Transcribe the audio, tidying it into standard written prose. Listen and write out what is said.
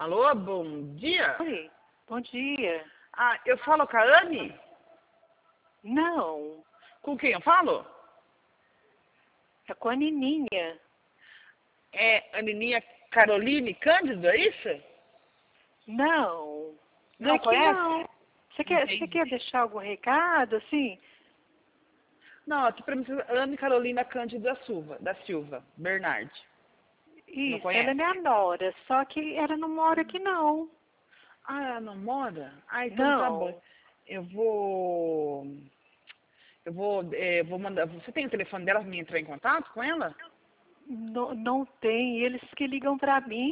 Alô, bom dia? Oi, bom dia. Ah, eu falo com a Anne? Não, Com quem eu falo? é com a Nininha. É a Nininha Caroline Cândido, é isso? Não, Não é que conhece? não. Você Entendi. quer deixar algum recado, assim? Não, aqui pra mim, Anne Carolina Cândido da Silva, Bernardi. Não Isso, ela é conhece? minha nora, só que ela não mora aqui, não. Ah, ela não mora? Ah, então tá bom. Não, Eu vou... vou mandar... Você tem o telefone dela pra mim entrar em contato com ela? não tem, eles que ligam pra mim.